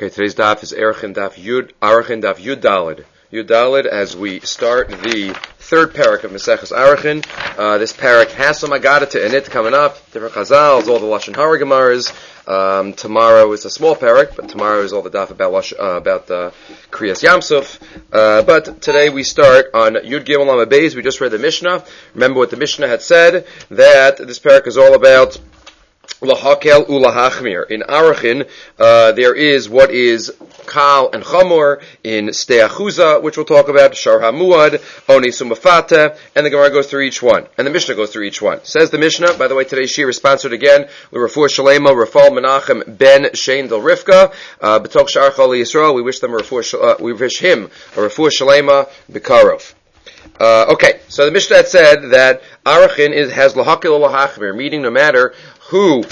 Okay, today's daf is Arachin Daf Yud Daled. Yud Daled, as we start the third parak of Maseches Arachin. This parak has some Agadata in it coming up. Different Chazals, all the Lashon Hara Gemaras. Tomorrow is a small parak, but tomorrow is all the daf about Kriyas Yamsuf. But today we start on Yud Gimel Amud Beis. We just read the Mishnah. Remember what the Mishnah had said, that this parak is all about Lahakel ulahachmir. In Arachin, there is what is Kal and Chamor in Steachuza, which we'll talk about, Shar HaMuad, Oni Sumafata, and the Gemara goes through each one. And the Mishnah goes through each one. Says the Mishnah, by the way, today's Shir is sponsored again, with Rafur Shalema, Rafal Menachem Ben Shein Del Rivka, B'tok Shar Chal Yisrael, we wish him a Rafur Shalema B'karov. Okay, so the Mishnah had said that Arachin has Lahakel ulahachmir, meaning no matter who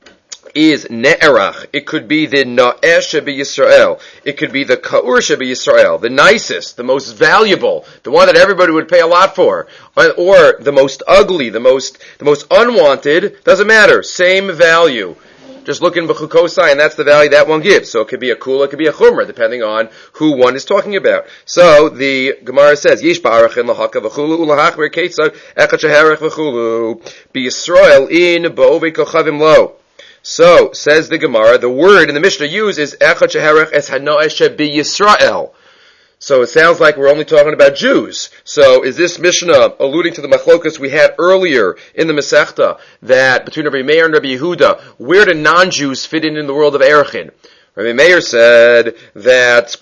is ne'erach. It could be the na'eh shebe Yisrael. It could be the ka'ur shebe Yisrael, the nicest, the most valuable, the one that everybody would pay a lot for, or the most ugly, the most unwanted. Doesn't matter. Same value. Just look in b'chukosai, and that's the value that one gives. So it could be a kula, it could be a chumrah, depending on who one is talking about. So the Gemara says, Yish ba'arachin lahaka v'chulu ulahachmir ketzad echat sheherach v'chulu b'Yisrael in ba'ovei kochavim lo. So, says the Gemara, the word in the Mishnah used is echat sheherach es hano'eh b'Yisrael. So it sounds like we're only talking about Jews. So is this Mishnah alluding to the machlokas we had earlier in the Masechta, that between Rabbi Meir and Rabbi Yehuda, where do non-Jews fit in the world of Erechin? Rabbi Meir said that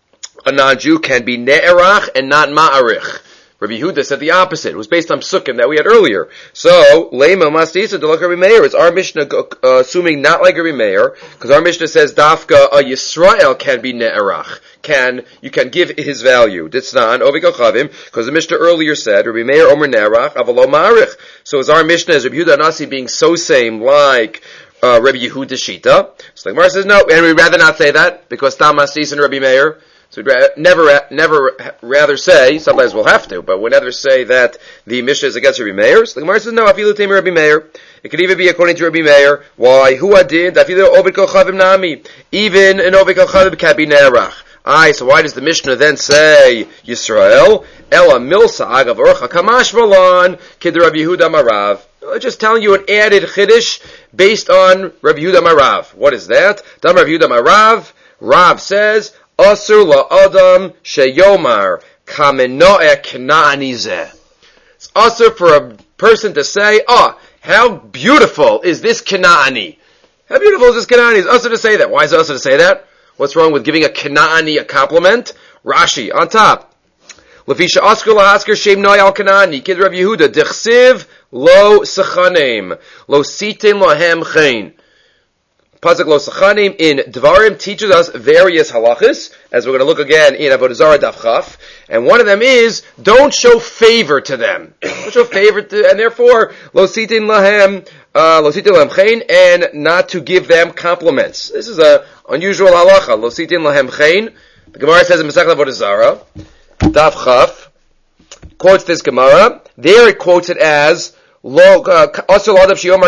a non-Jew can be ne'erach and not ma'arich. Rabbi Yehuda said the opposite. It was based on psukim that we had earlier. So, Leima Mastisa to like Rabbi Meir. Is our Mishnah assuming not like Rabbi Meir? Because our Mishnah says Dafka a Yisrael can be ne'erach. You can give his value. Ditznan Ovik Ochavim. Because the Mishnah earlier said Rabbi Meir Omer ne'erach avalo ma'arich. So is our Mishnah as Rabbi Yehuda Nasi being so same like Rabbi Yehuda Shita? So the Gemara says no, and we'd rather not say that because Tam Mastisa and Rabbi Meir. So we'd never rather say, sometimes we'll have to, but we'd never say that the Mishnah is against Rabbi Meir. So the Gemara says, no, afilu teim Rabbi Meir. It could even be according to Rabbi Meir. Why? Hu adin, afilu oved kochavim nami. Even an oved kochavim can be ne'erach. So why does the Mishnah then say Yisrael? Ela milsa agav orcha kamash malan kid Rabbi Yehuda Marav. Just telling you an added chiddush based on Rabbi Yehuda Marav. What is that? Dam Rabbi Yehuda Marav. Rav says, Asur la'adam sheyomar kameno'eh kna'ani zeh. It's asur for a person to say, how beautiful is this Kna'ani? How beautiful is this Kna'ani? It's asur to say that. Why is it asur to say that? What's wrong with giving a Kna'ani a compliment? Rashi, on top. Lefisha askur lahasker shem no'eh al Kna'ani. Kid Rav Yehuda, dechsiv lo sechanim, lo sitin lohem chen. Pasuk Lo Sachanim in Dvarim teaches us various halachas, as we're going to look again in Avodah Zarah Daf Chaf, and one of them is, don't show favor to them. Don't show favor to, and therefore, Lo Sitin Lahem Chen, and not to give them compliments. This is an unusual halacha, Lo Sitin Lahem Chen. The Gemara says in Masechet Avodah Zarah, Daf Chaf, quotes this Gemara, there it quotes it as, there it's a language of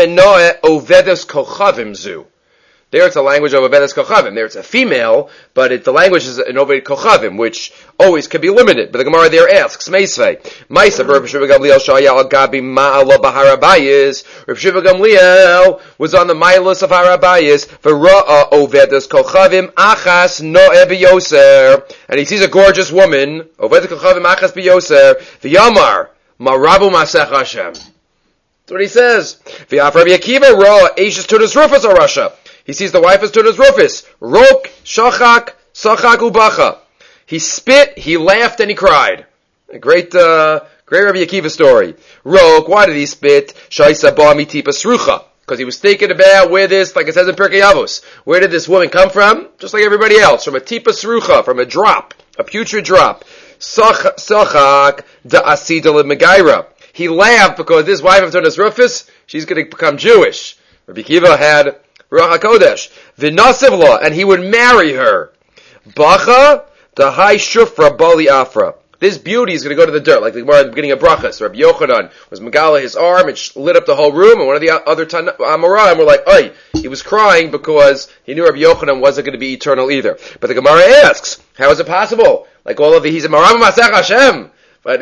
Ovedes Kochavim. There it's a female, but the language is an Oved Kochavim, which always can be limited. But the Gemara there asks, Meisvei, Maisa, Reb Shiva Gamliel Shayal Gabi Ma'ala Baharabayis. Reb Shiva Gamliel was on the Milas of Harabayis, V'ra'a Ovedes Kochavim Achas No'eh B'yoser. And he sees a gorgeous woman, Ovedes Kochavim Achas B'yoser, V'yamar, Marabu Masech Hashem. That's what he says. V'yaf Rabbi Akiva Ra Eishes Tunas Rufus Arasha. He sees the wife as Tunas Rufus. Rok, Shachak, Sachak Ubacha. He spit, he laughed, and he cried. A great Rabbi Akiva story. Rok, why did he spit? Shaisa Ba Mitipa Srucha. Because he was thinking about where this, like it says in Pirkei Avos, where did this woman come from? Just like everybody else, from a Tipa Srucha, from a drop, a putrid drop. Sachak Da Asida Megaira. He laughed because this wife of Tunas Rufus, she's going to become Jewish. Rabbi Akiva had Ruach HaKodesh. V'nasivla, and he would marry her. Bacha, the high shufra bali afra. this beauty is going to go to the dirt, like the Gemara at the beginning of Brachas. Rabbi Yochanan was Megala his arm, it lit up the whole room, and one of the other Amoraim were like, "Oy," he was crying because he knew Rabbi Yochanan wasn't going to be eternal either. But the Gemara asks, how is it possible? Like all of the, he's a Maram Masech Hashem. But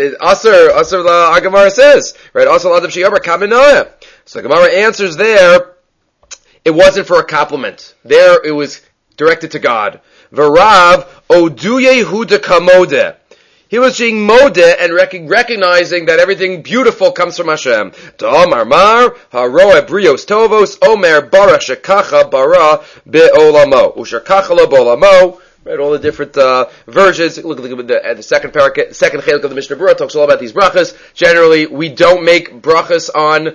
our Gemara says, right? Also, Adam Sheyaber Kaminoya. So the Gemara answers there, it wasn't for a compliment. There, it was directed to God. V'rav Oduye Huda Kamode. He was being modeh and recognizing that everything beautiful comes from Hashem. Da'amar mar haroa brios tovos omer bara shekacha bara be'olamo ushekacha lo be'olamo. Right, all the different versions. Look at the second parak, second chelik of the Mishnah Berurah talks all about these brachas. Generally, we don't make brachas on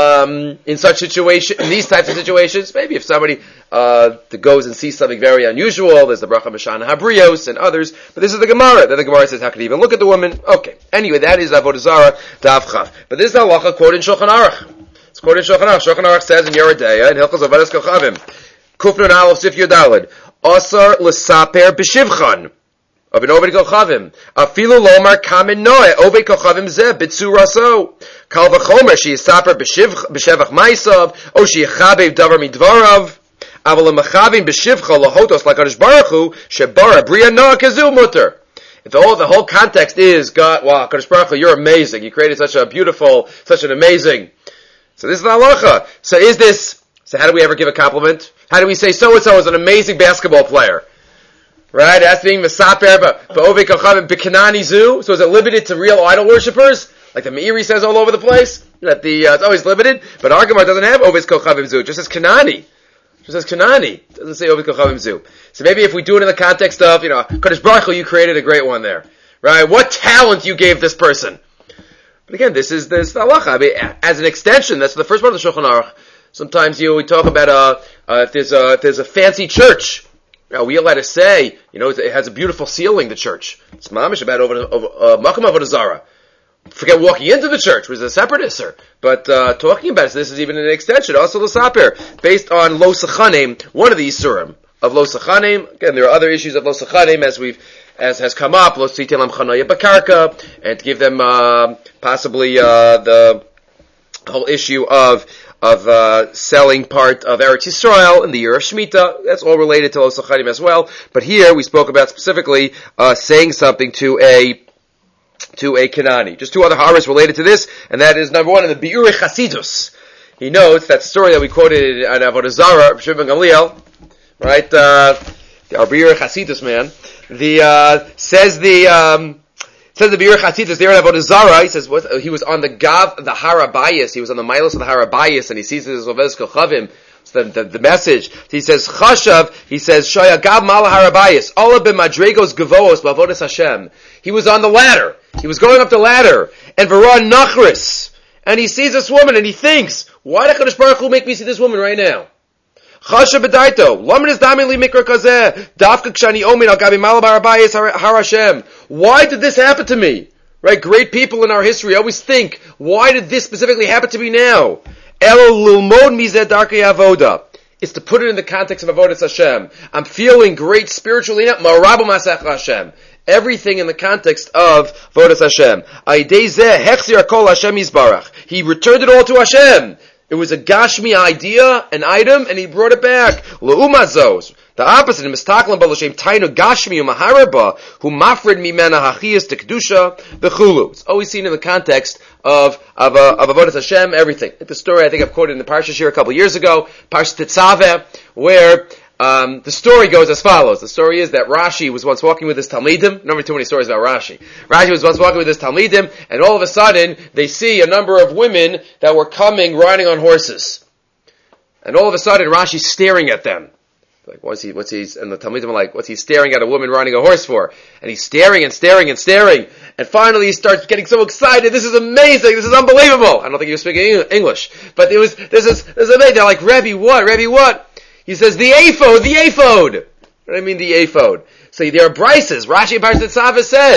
in such situation, in these types of situations. Maybe if somebody goes and sees something very unusual, there's the bracha Mashana Habrios and others. But this is the Gemara. Then the Gemara says, how could he even look at the woman? Okay. Anyway, that is Avodah Zarah Daf Chav. But this is the halacha quoted in Shulchan Aruch. It's quoted in Shulchan Aruch. Shulchan Aruch says in Yeridea in Hilchos Avodas Kochavim, Kufnun Aleph Sif Yudalid. Asar l'saper b'shivchan. Of an Oved Kochavim. Afilu lomar kamen noe. Oved Kochavim zeh b'tzuraso. Kal v'chomer she yisaper b'shevach maisav. O she yichabev davar midvarav. Aval l'machavim b'shivcha lahotos l'kadosh baruch hu. Shebara bria noah kazu mutter. If the whole context is, God, wow, Kadosh Baruch Hu, you're amazing. You created such an amazing. So this is the halacha. So how do we ever give a compliment? How do we say so-and-so is an amazing basketball player? Right? That's being Mesaper, Ba'ovei Kochavim, B'Kanani Zu. So is it limited to real idol worshippers? Like the Meiri says all over the place? That it's always limited? But our Gemara doesn't have Ovei Kochavim Zu. It just says Kanani. It just says Kanani. It doesn't say Ovei Kochavim Zu. So maybe if we do it in the context of, Kadosh Baruch Hu, you created a great one there. Right? What talent you gave this person. But again, this is the halacha. I mean, as an extension, that's the first part of the Shulchan Aruch. Sometimes we talk about if there's a fancy church, are we allowed to say it has a beautiful ceiling? The church, it's mamish about makom avodah zarah. Forget walking into the church, which is a separate isser. But talking about it, so this is even an extension. Also l'saper, based on lo sachanim, one of the isurim of lo sachanim. Again, there are other issues of lo sachanim as has come up. Lo sitelam chanaya bakarka, and to give them possibly the whole issue of selling part of Eretz Yisrael in the year of Shemitah. That's all related to Lo Sachanim as well. But here we spoke about specifically saying something to a Kanani. Just two other haras related to this, and that is number one in the Biurei Chasidus. He notes that story that we quoted in Avodah Zarah, Shimon ben Gamliel, right? Our Biurei Chasidus man, says the Biurei Chasidus there in Avodah Zarah, he says he was on the Gav, the Harabayas, he was on the Milos of the Harabayas, and he sees this Ovedes Kochavim, the message. He says, Chashav, he says, Shoya Gav Mala Harabayas, Ola b'madregos gavoos b'avodas Hashem. He was on the ladder. He was going up the ladder, and V'ra Nachris, and he sees this woman, and he thinks, why did Kadosh Baruch Hu make me see this woman right now? Chashav b'daito, Laman is dami li mikra kazeh, Dafka kshani omin al gabi Mala Harabayas har Hashem. Why did this happen to me? Right? Great people in our history always think, why did this specifically happen to me now? Elo lilmod mizeh darkei avoda. It's to put it in the context of avodas Hashem. I'm feeling great spiritually now. Marabu masech Hashem. Everything in the context of avodas Hashem. Aidei zeh hechzir kol Hashem yizbarach. He returned it all to Hashem. It was a Gashmi idea, an item, and he brought it back. Le'umazos. The opposite, mistaklam b'lashem tainu Gashmi u'maharaba, hu mafrid mimena hachiyas to kedusha v'chulu. It's always seen in the context of avodas Hashem, everything. The story I think I've quoted in the Parsha here a couple years ago, Parsha Tetzaveh, where the story goes as follows. The story is that Rashi was once walking with his Talmidim. Never too many stories about Rashi. Rashi was once walking with his Talmidim, and all of a sudden, they see a number of women that were coming riding on horses. And all of a sudden, Rashi's staring at them. Like, and the Talmidim are like, what's he staring at a woman riding a horse for? And he's staring and staring and staring. And finally he starts getting so excited. This is amazing. This is unbelievable. I don't think he was speaking English. But this is amazing. They're like, Rebbe, what? Rebbe, what? He says, the ephod. What do I mean, the ephod? So there are brises. Rashi Parshat Tetzaveh says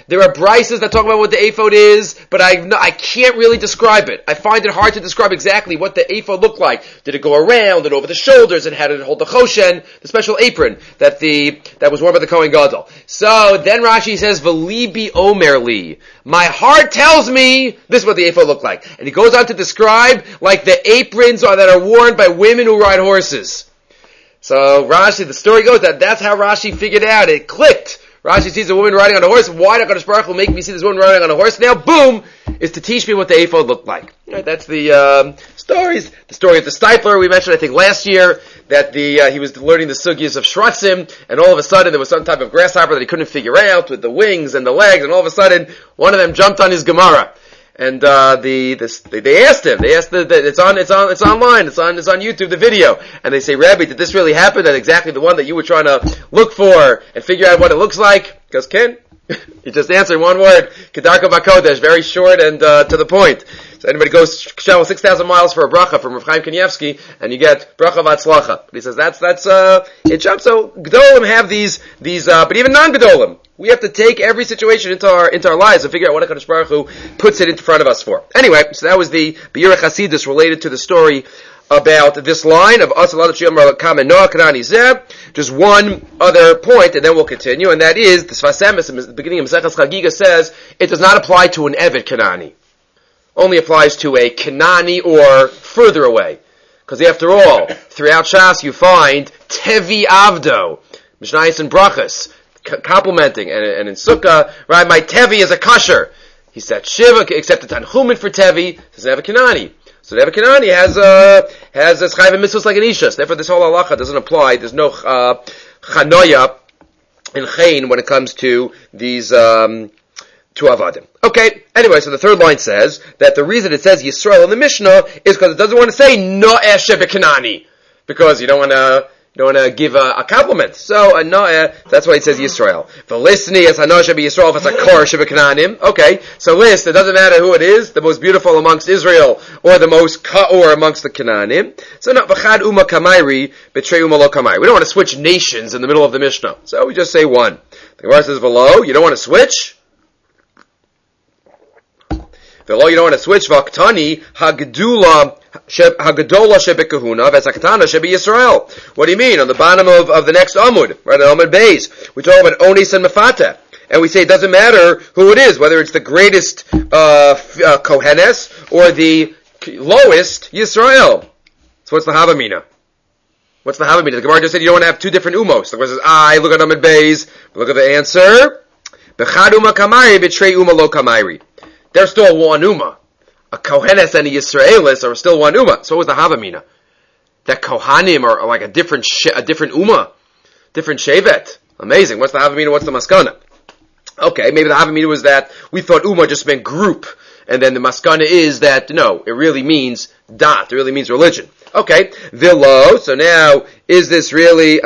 There are brises that talk about what the ephod is, but I can't really describe it. I find it hard to describe exactly what the ephod looked like. Did it go around and over the shoulders, and how did it hold the choshen, the special apron that was worn by the Kohen Gadol? So then Rashi says, "V'libi omer li." My heart tells me this is what the ephod looked like, and he goes on to describe like the aprons that are worn by women who ride horses. So Rashi, the story goes that's how Rashi figured out. It clicked. Rashi sees a woman riding on a horse. Why did HaKadosh Baruch Hu make me see this woman riding on a horse? Now, boom, is to teach me what the ephod looked like. Right, that's the stories. The story of the Steipler we mentioned, I think, last year, that he was learning the sugyas of Shratzim, and all of a sudden there was some type of grasshopper that he couldn't figure out with the wings and the legs, and all of a sudden one of them jumped on his Gemara. And they asked him. They asked it's online. It's on YouTube. The video. And they say, Rabbi, did this really happen? That exactly the one that you were trying to look for and figure out what it looks like? He goes, Ken. He just answered one word. Kedarka Bakodesh. Very short and to the point. So anybody goes travel 6,000 miles for a bracha from Rav Chaim Kanievsky, and you get bracha v'atzlacha. But he says that's it jumps. So Gedolim have these, but even non-Gedolim. We have to take every situation into our lives and figure out what HaKadosh Baruch Hu puts it in front of us for. Anyway, so that was the Biur Chasidus related to the story about this line of Asal Kamen Noah Kanani Zeh. Just one other point, and then we'll continue, and that is the Sfas Emes in the beginning of Maseches Chagiga says it does not apply to an Evet Kanani. Only applies to a Kanani or further away. Because after all, throughout Shas you find Tevi Avdo, Mishnayos and Brachas, complimenting, and in Sukkah, right, my Tevi is a kasher. He said Shiva, except the Tanchumin for Tevi, doesn't have a Kanani. So the Kanani has a Chayv and Mitzvahs like an Ishas. Therefore this whole halacha doesn't apply. There's no Chanoya in Chayin when it comes to these to Avadim. Okay, anyway, so the third line says that the reason it says Yisrael in the Mishnah is because it doesn't want to say No'eh Shebekanani, because you don't want to give a compliment. So No'eh, that's why it says Yisrael. V'lisni es Hanoah Shebe-Yisrael, if it's a Kor Shebekananim. Okay, so list, it doesn't matter who it is, the most beautiful amongst Israel, or the most Ka'or amongst the Canaanim. So no, V'chad Uma Kamairi, Betrei Uma Lo Kamairi. We don't want to switch nations in the middle of the Mishnah. So we just say one. The Gemara says V'lo, you don't want to switch? V'lo, you don't want to switch. V'aktani Hagdola Shebekahuna V'aktana Shebe Yisrael. What do you mean? On the bottom of the next Amud, right, on Amud Beis, we talk about Onis and Mefateh. And we say it doesn't matter who it is, whether it's the greatest Kohenes or the lowest Yisrael. So what's the Havamina? What's the Havamina? The Gemara just said you don't want to have two different umos. The Gemara says, look at Amud Beis, look at the answer. B'chad Uma Kamairi, B'trei Uma Lo Kamairi. They're still one Ummah. A Kohenes and a Yisraelis are still one Ummah. So was the Havamina. That Kohanim are like a different Ummah. Different Shevet. Amazing. What's the Havamina? What's the Maskana? Okay, maybe the Havamina was that we thought Ummah just meant group. And then the Maskana is that, no, it really means Dat. It really means religion. Okay. Vilo. So now, is this really,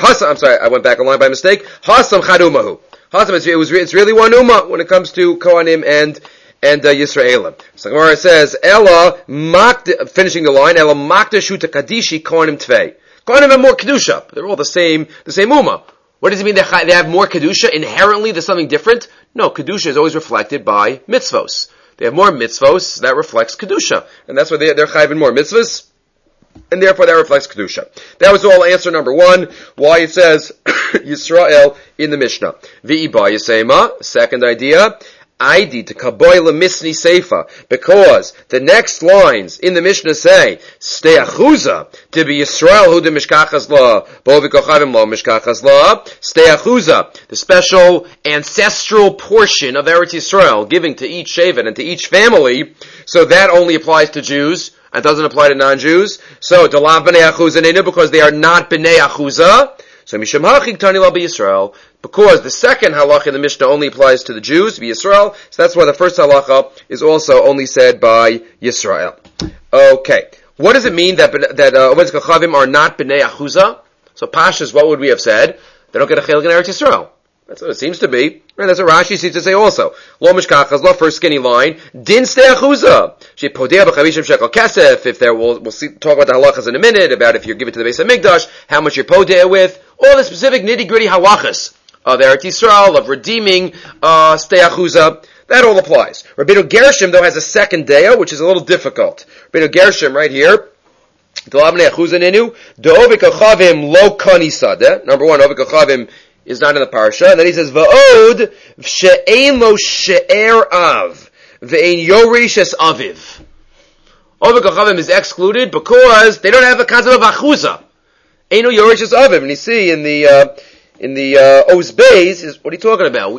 I went back a line by mistake. Hasam Chadumahu. Hasam, it's really one Ummah when it comes to Kohanim and Yisraelim. So Gemara says, Ella finishing the line, Ella makta shuta kadishi kohanim tvei. Kohanim have more kedusha. They're all the same ummah. What does it mean they have more kedusha? Inherently, there's something different? No, kedusha is always reflected by mitzvos. They have more mitzvos, that reflects kedusha. And that's why they're chayvin more mitzvos, and therefore that reflects kedusha. That was all answer number one, why it says Yisrael in the Mishnah. V'iba yisema, second idea, Aidi to Kaboila Misni Seifa, because the next lines in the Mishnah say, Stei Achuza, to be Yisrael who de Mishkachas La, Bo V'Kochavim Lo Mishkachas La, Stei Achuza, the special ancestral portion of Eretz Yisrael, giving to each Shevet and to each family, so that only applies to Jews, and doesn't apply to non-Jews. So, Delav B'nei Achuza Neinu, because they are not B'nei Achuza, so Misham Hachik Tani La B'Yisrael, because the second halacha in the Mishnah only applies to the Jews, Yisrael, so that's why the first halacha is also only said by Yisrael. Okay. What does it mean that Ovetz Kachavim are not B'nei Achuza? So Pashas, what would we have said? They don't get a chelik in Eretz Yisrael. That's what it seems to be. And that's what Rashi seems to say also. Lo mishkachas, lo, first skinny line. Din stei achuza. She podea b'chavishim shekel kesef. If there, we'll talk about the halachas in a minute, about if you give it to the Beis HaMikdash, how much you're podea with. All the specific nitty-gritty halachas. of Eretz Yisrael, of redeeming Stei Achuza. That all applies. Rabbeinu Gershom, though, has a second deo, which is a little difficult. Rabbeinu Gershom, right here, number one, Ovik Achavim is not in the parsha, and then he says, Va'od she'ein lo she'er av, ve'ein yorish es aviv. Ovik Achavim is excluded because they don't have the concept of Achuza. Eino yorish es aviv. And you see in the Oz Beis, is what are you talking about?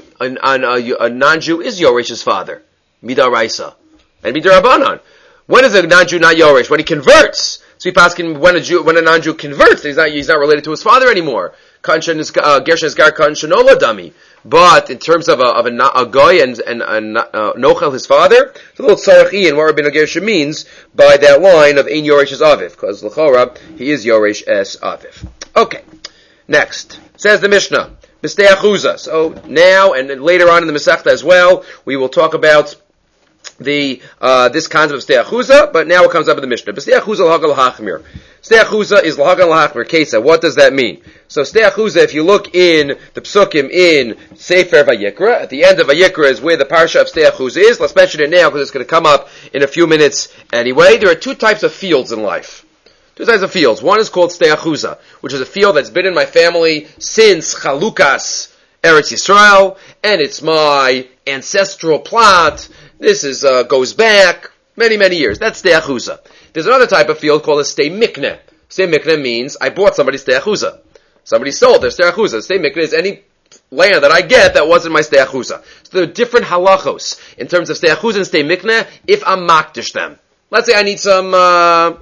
A non-Jew is Yorish's father. Midaraisa. And Midarabanan. When is a non-Jew not Yorish? When he converts. So he paskin when a non-Jew converts, he's not related to his father anymore. Gershon is gar kanshan ola dami. But in terms of a goy and Nochel, his father, it's a little tzarachi in what Rabbeinu Gershom means by that line of ein Yorish es aviv, because l'chora he is Yorish es aviv. Okay, next says the Mishnah, B'stei Achuza. So now and later on in the Masechta as well, we will talk about the this concept of Stei Achuza, but now it comes up in the Mishnah. Stei Achuza l'hagal l'hachmir. Stei Achuza is l'hagal l'hachmir kesa. What does that mean? So Stei Achuza, if you look in the Psukim in Sefer Vayikra, at the end of Vayikra is where the parsha of Stei Achuza is. Let's mention it now because it's going to come up in a few minutes anyway. There are two types of fields in life. Two types of fields. One is called Stei Achuza, which is a field that's been in my family since Chalukas Eretz Yisrael, and it's my ancestral plot. This is goes back many, many years. That's Stei Achuza. There's another type of field called a Stei Mikneh. Stei Mikneh means I bought somebody's Stei Achuza. Somebody sold their Stei Achuza. Stei Mikneh is any land that I get that wasn't my Stei Achuza. So there are different halachos in terms of Stei Achuza and Stei Mikneh if I'm makdish them. Let's say I need some, I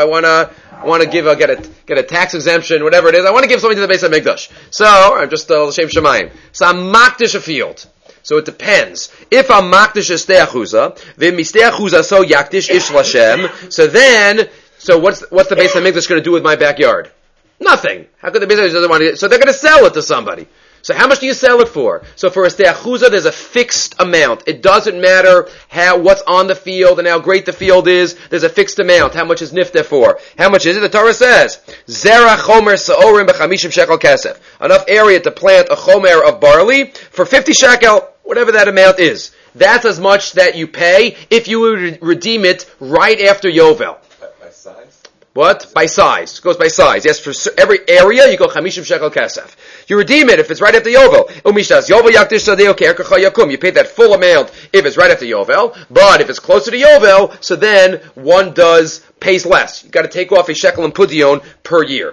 want to get a tax exemption, whatever it is. I want to give something to the Beis HaMikdash. So, I'm just L'Shem Shemayim. So I'm makdish a field. So it depends. If I'm makdish a Stei Achuza, then mi Stei Achuza so yakdish ish Lashem. So what's the Beis HaMikdash going to do with my backyard? Nothing. How could the Beis HaMikdash doesn't want to? So they're going to sell it to somebody. So how much do you sell it for? So for a Stei Achuza, there's a fixed amount. It doesn't matter what's on the field and how great the field is. There's a fixed amount. How much is nifteh for? How much is it? The Torah says, Zera chomer sa'orim b'chamishim shekel kesef. Enough area to plant a chomer of barley for 50 shekel, whatever that amount is. That's as much that you pay if you would redeem it right after Yovel. By size? What? By size. It goes by size. Yes, for every area, you go chamishim shekel kesef. You redeem it if it's right after Yovel. Umishtas Yovel yakdish sadeo ke'erkacha yakum. You pay that full amount if it's right after Yovel. But if it's closer to Yovel, so then one pays less. You got to take off a shekel and pudion per year.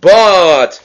But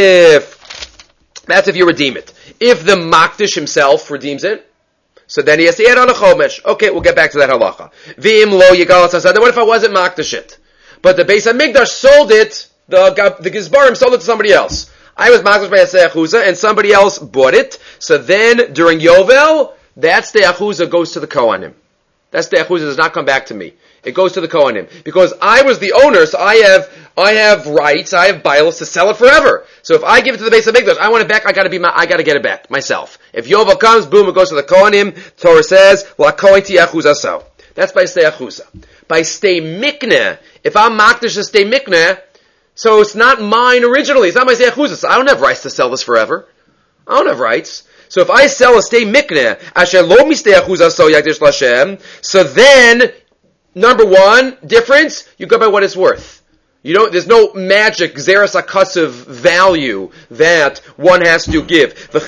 that's if you redeem it. If the makdish himself redeems it, so then he has to add on a chomesh. Okay, we'll get back to that halacha. V'im lo yigalat hasad. Then what if I wasn't makdish it? But the Beis HaMikdash sold it, the Gizbarim sold it to somebody else. I was makdish by a Stei Achuza, and somebody else bought it. So then, during Yovel, that Stei Achuza goes to the Kohanim. That Stei Achuza does not come back to me. It goes to the Kohanim. Because I was the owner, so I have rights, I have bios to sell it forever. So if I give it to the Beis HaMikdash, I want it back, I gotta get it back, myself. If Yovel comes, boom, it goes to the Kohanim. Torah says, La koiti achuza so. That's by Stei Achuza. By Stei Mikneh, if I'm makdish a Stei Mikneh, so it's not mine originally. It's not my Stei Achuza. So I don't have rights to sell this forever. I don't have rights. So if I sell a Stei Mikneh, asher lo mi Stei Achuza so yakdish Lashem, so then, number one, difference, you go by what it's worth. There's no magic Xeris HaKasav value that one has to give. You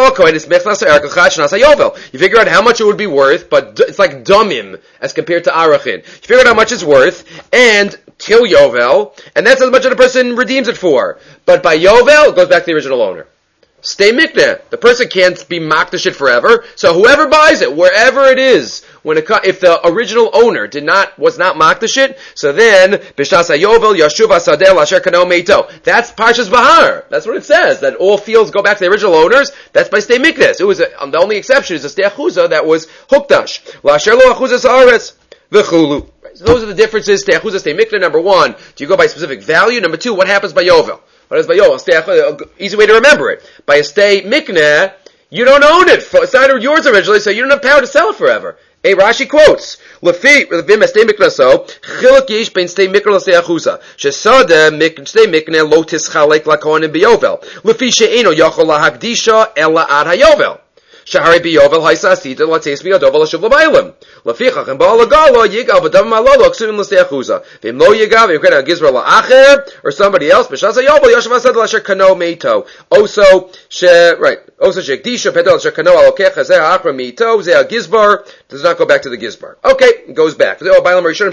figure out how much it would be worth, but it's like dumim as compared to arachin. You figure out how much it's worth, and kill Yovel, and that's as much as the person redeems it for. But by Yovel, it goes back to the original owner. Stei Mikneh. The person can't be makdish it forever, so whoever buys it, wherever it is, if the original owner was not makdish it, so then b'shas hayovel yashuv hasadeh l'asher kano meito. That's Parshas Bahar. That's what it says. That all fields go back to the original owners. That's by Stei Mikneh. It was the only exception is the Stei Achuza that was hukdash l'asher lo achuzas haaretz v'chulu. So those are the differences. Stei Achuza, Stei Mikneh. Number one, do you go by specific value? Number two, what happens by Yovel? What is by Yovel? Easy way to remember it. By a Stei Mikneh, you don't own it. It's not yours originally, so you don't have power to sell it forever. A Rashi quotes, "Lefi v'im stay miknaso chiluk yesh ben stay mikna l'stay achuza shesada stay mikna lo tischalek lakohanim biyovel lefi she'eno yachol lahagdisha ela ad hayovel." Shahari biyovel haisa asita lates biyodovel ashuv l'maylim. Lefichach and ba'al agalo yigav v'dav malolo ksuvim l'stei achuza. V'im lo yigav v'im a gizra la'acher or somebody else. B'shas hayovel yoshav asad l'asher kano meito. Also shekdisha pedal asher kano alokech hazeh ha'achra meito zeh ha'gizbar. Does not go back to the gizbar. Okay, it goes back. Good.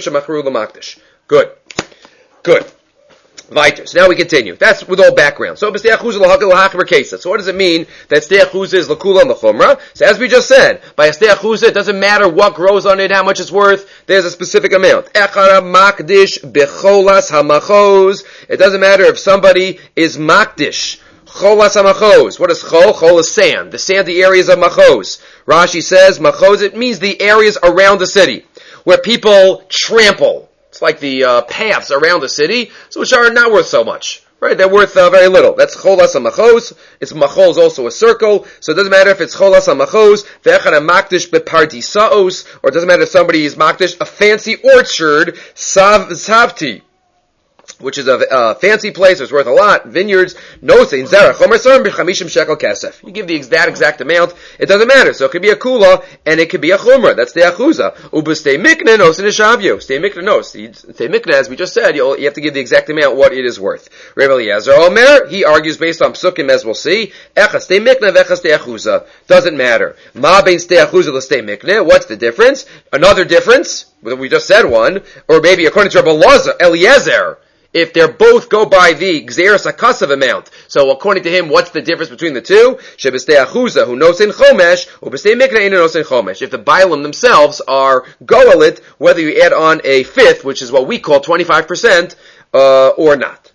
Weiter. So now we continue. That's with all background. So, so what does it mean that stei achuza is lakula and lachumra? So as we just said, by a stei achuza, it doesn't matter what grows on it, how much it's worth, there's a specific amount. Echara makdish becholas hamachos. It doesn't matter if somebody is makdish. Cholas hamachos. What is chol? Chol is sand. The sandy areas of machos. Rashi says, machos, it means the areas around the city, where people trample. It's like the paths around the city, so which are not worth so much, right? They're worth very little. That's cholas hamachos. It's machos also a circle, so it doesn't matter if it's cholas hamachos, ve'echad makdish bepardisaos, or it doesn't matter if somebody is makdish a fancy orchard, savti, which is a fancy place, it's worth a lot, vineyards, nosein, zera, chomer sarim, b'chamishim shekel kesef. You give that exact amount, it doesn't matter. So it could be a kula, and it could be a chumra, that's the achuza. Ubustei mikne, nosein eshavyo. Stei mikne, stei mikne, as we just said, you have to give the exact amount what it is worth. Reb Eliezer Omer, he argues based on psukim, as we'll see, echa stei mikne, vecha stei achuza. Doesn't matter. Ma bein stei achuza l'stei mikne, what's the difference? Another difference, we just said one, or maybe according to Reb Eliezer, if they both go by the Gzeres HaKasav amount. So according to him, what's the difference between the two? Shebestei Achuza, who knows in Chomesh, or Bestei Mikra, who knows in Chomesh. If the Bailam themselves are Goelit, whether you add on a fifth, which is what we call 25%, or not.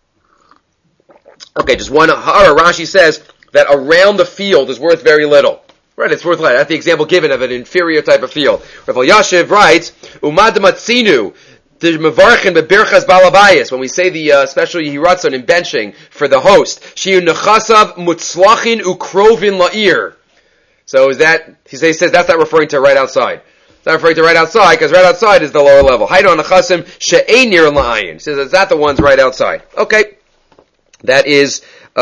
Okay, just one Hara, Rashi says that around the field is worth very little. Right, it's worth less. That's the example given of an inferior type of field. Rav Yashiv writes, Umad Matzinu, the mevarchin bebirchas balabayis, when we say the special yihiratzon in benching for the host, shiu nechasav mutzlachin ukrovin la'ir. So is that, he says that's not referring to right outside. It's not referring to right outside, because right outside is the lower level. Haido nechasim she'einir la'ayin. He says it's not the ones right outside. Okay. That is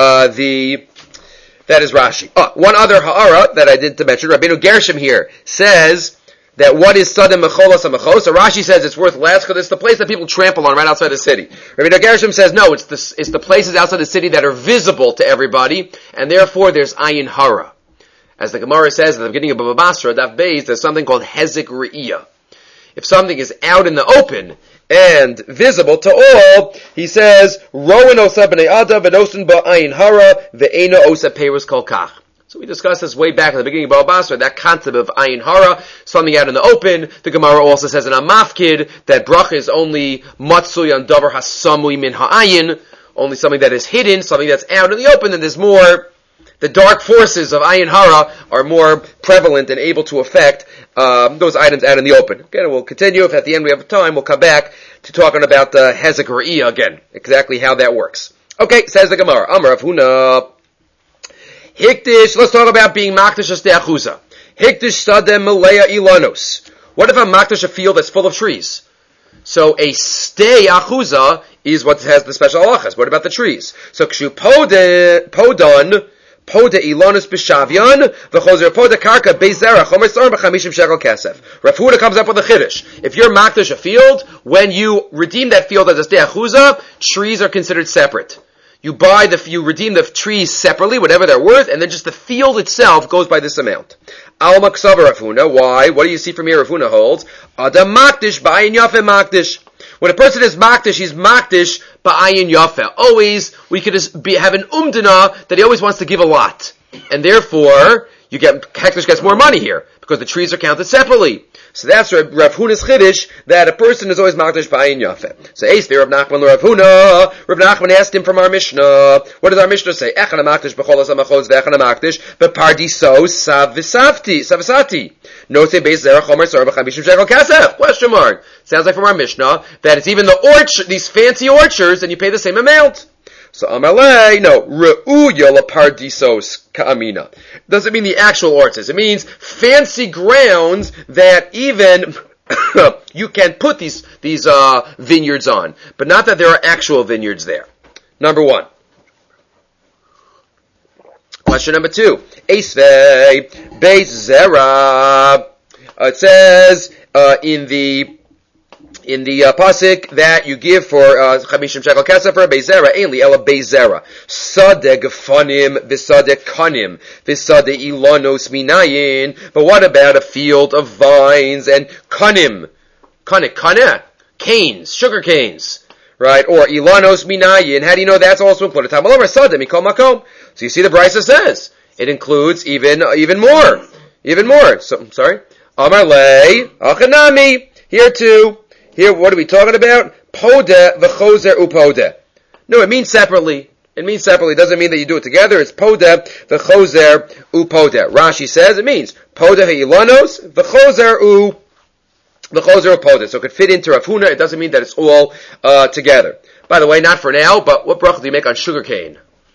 Rashi. One other ha'ara that I didn't mention, Rabbeinu Gershom here says that what is Sadim Mecholas HaMechos? So Rashi says it's worth less because it's the place that people trample on right outside the city. Rabbi Gershom says no, it's the places outside the city that are visible to everybody, and therefore there's Ayin Hara. As the Gemara says at the beginning of Baba Basra, Daf Beis, there's something called Hezek Re'iyah. If something is out in the open and visible to all, he says, Rowan osa b'nei ada v'nosin ba'ayin hara ve'ena osa peirus kol kach. So we discussed this way back at the beginning of Baba Basra, that concept of ayin hara, something out in the open. The Gemara also says in Amafkid that bracha is only matzuy on davar hasamui min ha'ayin, only something that is hidden, something that's out in the open, and there's more. The dark forces of ayin hara are more prevalent and able to affect those items out in the open. Again, we'll continue. If at the end we have time, we'll come back to talking about the Hezek Re'iyah again, exactly how that works. Okay, says the Gemara. Amar Rav Huna. Hikdish, let's talk about being makdish stei achuza. Hikdish sadeh melea ilanos. What if I'm makdish a field that's full of trees? So a stei achuza is what has the special halachas. What about the trees? So kshu podon ilanos b'shavyan v'chozer poda karka beizera chomer sarim b'chamishim shekel kesef. Rav Huna comes up with a chiddush. If you're makdish a field, when you redeem that field as a stei achuza, trees are considered separate. You redeem the trees separately, whatever they're worth, and then just the field itself goes by this amount. Al maksava Rav Huna. Why? What do you see from here? Rav Huna holds Adam makdish ba'ayin yafeh makdish. When a person is makdish, he's makdish ba'ayin yafeh. Always, we could have an umdana that he always wants to give a lot, and therefore Hektish gets more money here because the trees are counted separately. So that's Rav Huna's chiddush, that a person is always makdish ba'ayin yafeh. So Eisvi Rav Nachman Rav Huna. Rav Nachman asked him from our Mishnah. What does our Mishnah say? Echana makdish b'cholas hamachos ve'echana makdish b'pardiso savasati. No say beis zera chomer sar b'chamishim shekel kasef? Question mark. Sounds like from our Mishnah that it's even the these fancy orchards, and you pay the same amount. So Amalei, no, Re'uya Lapardisos Ka'amina. Doesn't mean the actual orchards. It means fancy grounds that even you can put these vineyards on, but not that there are actual vineyards there. Number one. Question number two. Esvei Beis Zera. It says in the pasuk that you give for 50 shekel kesef for Beis Zera, ainli ela Beis Zera. Sadeh gefanim v'sadeh kanim v'sadeh ilanos minayin. But what about a field of vines and kanim? Kaneh, canes, sugar canes. Right? Or ilanos minayin. How do you know that's also included? Tamalom sadeh mikol makom. So you see the Brisa says it includes even more. So, I'm sorry. Amar lei achanami. Here too. Here, what are we talking about? Podeh v'chozer upodeh. No, it means separately. It doesn't mean that you do it together. It's podeh v'chozer upodeh. Rashi says it means podeh ha'ilanos v'chozer upodeh. So it could fit into Rav Huna. It doesn't mean that it's all together. By the way, not for now, but what bracha do you make on sugarcane?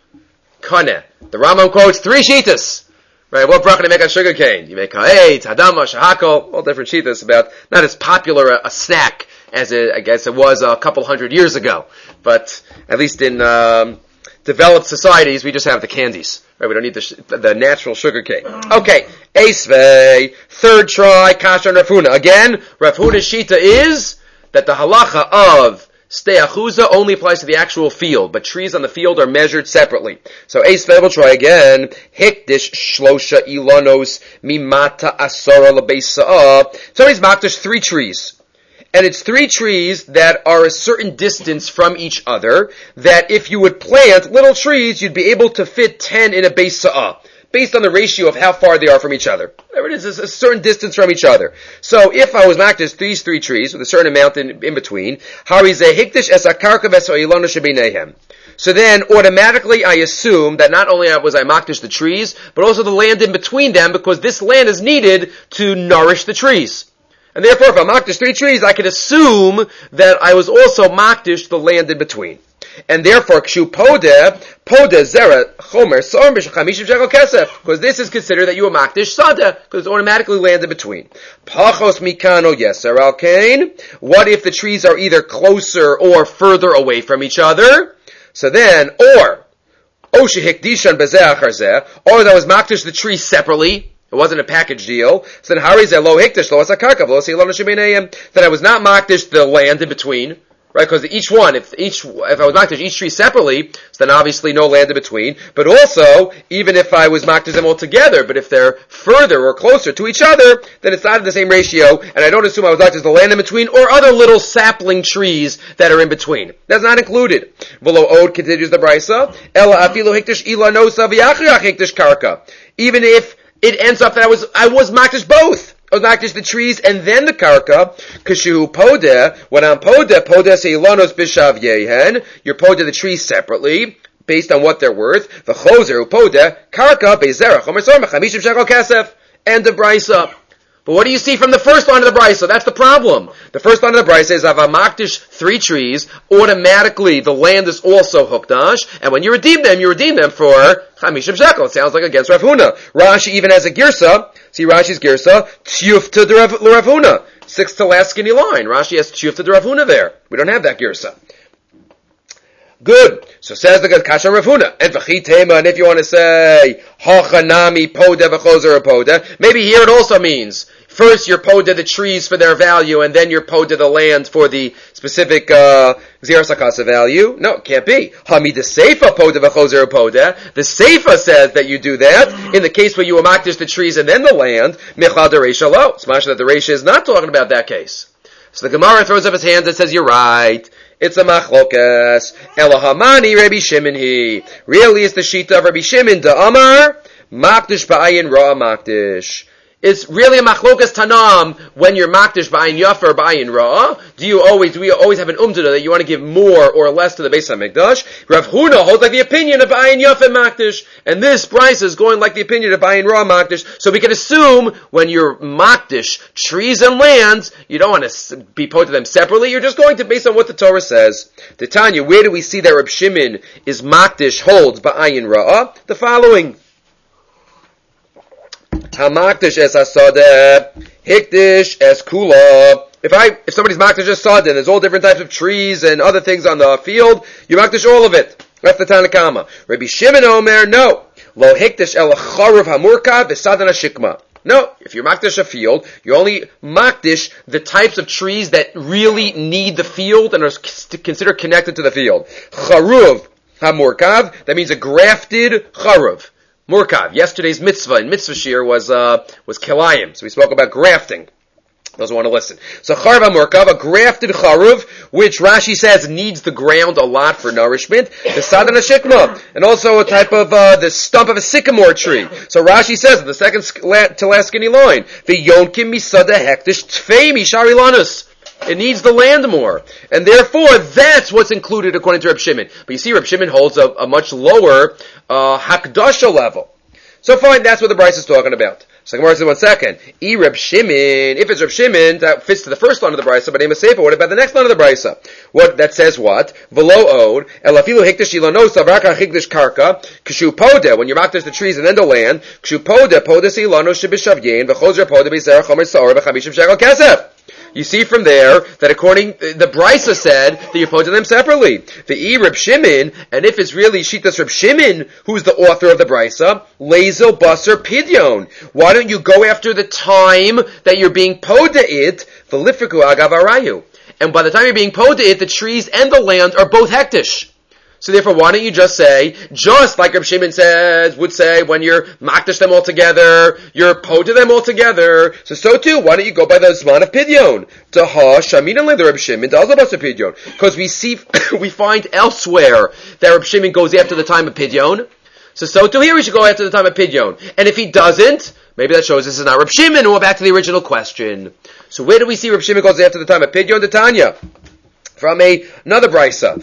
Kaneh. The Rambam quotes 3 shitas. Right, what bracha do you make on sugar cane? You make ha'etz, hadama, shahakol, all different shitas about not as popular a snack as I guess it was a couple hundred years ago. But at least in developed societies, we just have the candies. Right, we don't need the natural sugar cane. Okay, Esvei, third try, kasha and Rav Huna. Again, Rav Huna's shita is that the halacha of Stei Achuza only applies to the actual field, but trees on the field are measured separately. So Esvei will try again. Hikdish shlosha ilanos mimata asora lebeisa'ah. Somebody's makdish 3 trees. And it's 3 trees that are a certain distance from each other, that if you would plant little trees, you'd be able to fit 10 in a beisa'ah, based on the ratio of how far they are from each other. Whatever it is, a certain distance from each other. So if I was makdish these 3 trees with a certain amount in between, harizeh hikdish es akarka v'so'ilonu shebinehem. So then automatically I assume that not only was I makdish the trees, but also the land in between them, because this land is needed to nourish the trees. And therefore, if I makdish 3 trees, I can assume that I was also makdish the land in between. And therefore, kshu podeh zera chomer sorim b'shachamishim shekel kesef, because this is considered that you are makdish sadeh, because it's automatically land in between. Pachos mikano yeser al kain. What if the trees are either closer or further away from each other? So then, or shehikdishan bezeh achar zeh, or that was makdish the trees separately. It wasn't a package deal. So then, harizeh lo hikdish lo asakarka v'lo seilonu shebinehem. Then I was not makdish the land in between. Right, because each one, if I was makdish each tree separately, so then obviously no land in between. But also, even if I was makdish them all together, but if they're further or closer to each other, then it's not in the same ratio, and I don't assume I was makdish the land in between, or other little sapling trees that are in between. That's not included. V'lo od, continues the Brisa, ela afilu hikdish ilanosa v'yachriach hikdish karka. Even if it ends up that I was makdish both. I was makdish the trees and then the karka. Kashu podeh, when I'm podeh seilanos bishav yehen, you're podeh the trees separately, based on what they're worth. V'chozer podeh, karka, beizera, chomer sorim, chamishim shekel kesef. End of Brisa. But what do you see from the first line of the Brisa? That's the problem. The first line of the Brisa is, if I makdish 3 trees, automatically the land is also hukdash, and when you redeem them for chamishim shekel. It sounds like against Rav Huna. Rashi even has a girsa. See Rashi's girsa, tshufta de Rav Huna. 6th to last skinny line. Rashi has tshufta de Rav Huna there. We don't have that girsa. Good. So says the Kasha Rav Huna. And v'chitema, and if you want to say, hachanami podeh v'chozer podeh, maybe here it also means, first you're podeh the trees for their value, and then you're podeh the land for the specific Xeris HaKasa value. No, it can't be. Hamid Seifa podeh v'chozer podeh. The Seifa says that you do that in the case where you amakdish the trees and then the land. Michal de Reisha lo. Smash that the Reisha is not talking about that case. So the Gemara throws up his hands and says, you're right. It's a machlokas. Elohamani Rabbi Shimon he. Really, it's the shita of Rabbi Shimon. Da Amar makdish ba'ayin ra makdish. is really a machlokas tanam when you're makdish b'ayin yafa or b'ayin ra'ah. Do we always have an umdana that you want to give more or less to the Beis HaMikdash? Rav Huna holds like the opinion of b'ayin yafa makdish, and this price is going like the opinion of b'ayin ra'ah makdish. So we can assume when you're makdish trees and lands, you don't want to be put to them separately. You're just going to based on what the Torah says. The Tanya, where do we see that Reb Shimon is makdish holds b'ayin ra'ah? The following. Hamakdish es asadeh, hikdish es kula. If somebody's makdish es sadeh, there's all different types of trees and other things on the field, you makdish all of it. That's the Tanakama. Rabbi Shimon Omer, no. Lo hikdish el charuv hamurkav v'sadan hashikma. No, if you're makdish a field, you only makdish the types of trees that really need the field and are considered connected to the field. Charuv hamurkav, that means a grafted charuv. Murkav. Yesterday's mitzvah in mitzvah shir was kilayim. So we spoke about grafting. Those who want to listen. So charva murkav, a grafted charuv, which Rashi says needs the ground a lot for nourishment. The sadana shikma, and also a type of the stump of a sycamore tree. So Rashi says in the second to last skinny line, the yonkim misada hektish tfei mishari lanus. It needs the land more. And therefore, that's what's included according to Reb Shimon. But you see, Reb Shimon holds a much lower hakdasha level. So fine, that's what the Bryce is talking about. So Gemara says, 1 second. Reb Shimon, if it's Reb Shimon, that fits to the first line of the Bryce, but name a sefer. What about the next line of the Bryce? What, that says what? V'lo od, elafilu hikdash ilanosa v'raka hikdash karka, kshu poda, when you're makdash the trees and then the land, kshu poda ilano shibishavyin, v'chozer poda b'zerach chomer sa'or v'chamishim shekel kesef. You see from there that according the Brisa said that you're posing them separately. The Reb Shimon, and if it's really Shitas Reb Shimon who's the author of the Brisa, Lezel Basar Pidyon. Why don't you go after the time that you're being poda it, V'lifiku agavarayu. And by the time you're being poda it, the trees and the land are both hektish. So therefore, why don't you just say, just like Reb Shimon would say, when you're makdash them all together, you're poda them all together. So too, why don't you go by the Zman of Pidyon? Taha, Shamin and the Reb Shimon, Dazabasa Pidyon. Because we find elsewhere that Reb Shimon goes after the time of Pidyon. So too here we should go after the time of Pidyon. And if he doesn't, maybe that shows this is not Reb Shimon, and we're back to the original question. So where do we see Reb Shimon goes after the time of Pidyon? The Tanya. From another brisa,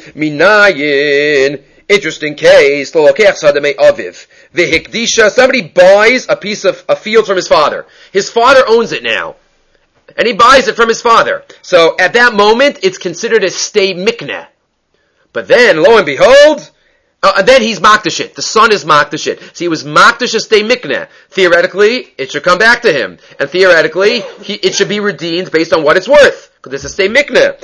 minayin, interesting case, aviv. V'hikdisha, somebody buys a field from his father. His father owns it now. And he buys it from his father. So at that moment, it's considered a stay mikneh. But then, lo and behold, then he's makdash it. The son is makdash it. So he was makdash a stay mikneh. Theoretically, it should come back to him. And theoretically, it should be redeemed based on what it's worth. Because this is stay mikneh.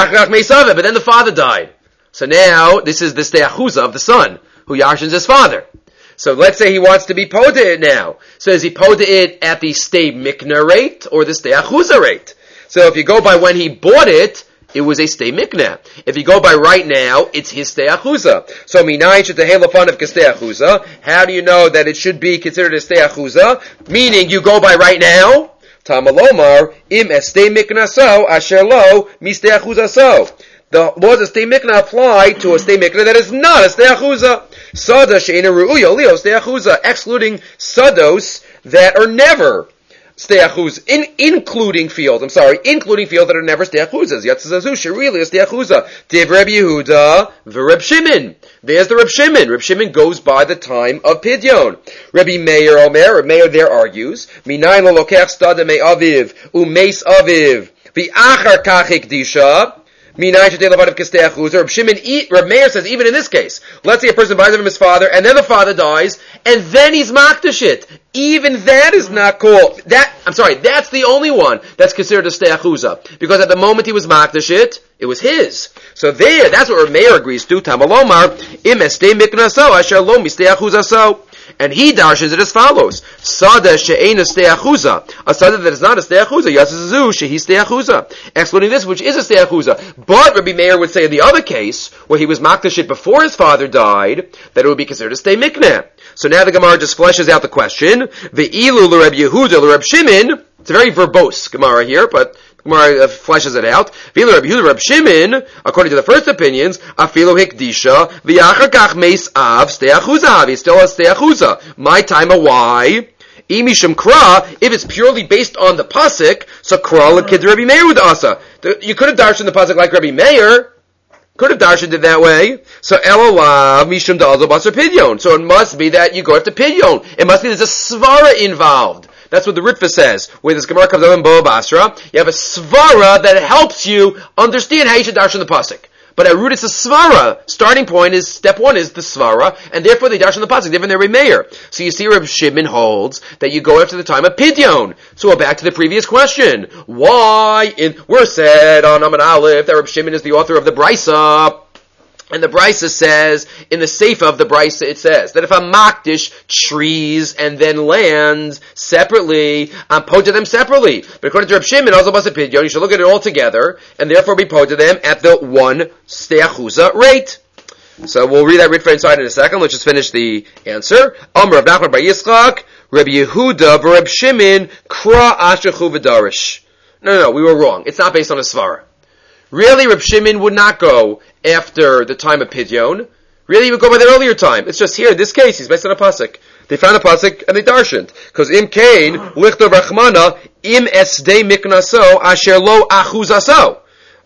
But then the father died. So now, this is the stay achuza of the son, who yarshins his father. So let's say he wants to be poda it now. So is he poda it at the stay mikneh rate, or the stay achuza rate? So if you go by when he bought it, it was a stay mikneh. If you go by right now, it's his stay achuza. So minayin shetehei lefanav k'stei achuza. How do you know that it should be considered a stay achuza? Meaning you go by right now. Tamalomar im estei miknaso asher lo mistei achuzaso. The laws of stei mikna apply to a stei mikna that is not a stei achuza. Sada she'ena ru'uya leo stei achuza, excluding sados that are never stei achuz, including fields that are never stei achuzas. Yatzazazu she'rili stei achuza. Div Reb Yehuda v'Reb Shimon. There's the Reb Shimon. Reb Shimon goes by the time of Pidyon. Rabbi Meir Omer, Reb Meir there argues, Minayin lo lokech stada me aviv, umeis aviv, v'achar kach hikdisha, Minayin shetei levadav k'stei achuzah. Reb Meir says, even in this case, let's say a person buys it from his father, and then the father dies, and then he's makdash it. Even that is not called, that's the only one that's considered a stei achuzah. Because at the moment he was makdash it was his. So that's what Reb Meir agrees to. Tamalomar, im estei miknaso, asher lo mistei achuzaso. And he darshes it as follows. Sada she'ena stei achuza. A sada that is not a stei achuza. Yasazu shehi stei achuza. Excluding this, which is a stei achuza. But Rabbi Meir would say in the other case, where he was makdash it before his father died, that it would be considered a stei mikneh. So now the Gemara just fleshes out the question. Ve'ilu l'Reb Yehuda l'Reb Shimon. It's a very verbose Gemara here, but Gemara fleshes it out. Ve'ilu Reb Yehuda Reb Shimon, according to the first opinions, afilu hikdisha v'yachar kach meis av stei achuza. He still has stei achuza. My time, why? Imishum Kra, if it's purely based on the pasuk, so Kra l'kid Rabbi Meir with Asa. You could have darshan the pasuk like Rabbi Meir. Could have darshaned it that way. So Elolav Mishum Da'azo Basar Pidyon. So it must be that you go after Pidyon. It must be there's a svara involved. That's what the Ritva says. Where this Gemara comes up in Boa Basra, you have a svara that helps you understand how you should darshan the pasuk. But at root, it's a svara. Starting point is, step one is the svara, and therefore they darshan the pasuk, different than Rebbe Meir. So you see Reb Shimon holds that you go after the time of Pidyon. So we're back to the previous question. Why we're said on Amud Aleph that Reb Shimon is the author of the Brisa. And the Brisa says, in the Seifa of the Brisa, it says that if a makdish trees and then lands separately, I'm poja them separately. But according to Reb Shimon, also Basa Pidyon, you should look at it all together, and therefore be poja them at the 1 steachuza rate. So we'll read that Ritva inside in a second. Let's just finish the answer. Amr Rav Nachman bar Yitzchak, Reb Yehuda v'Reb Shimon, Kra Ashechu v'Darish. No, we were wrong. It's not based on a svara. Really, Reb Shimon would not go after the time of Pidyon. Really, he would go by the earlier time. It's just here, in this case, he's based on a pasuk. They found a pasuk and they darshaned. Because im kain, lichter rachmana, im esdei miknaso, asher lo achuzaso.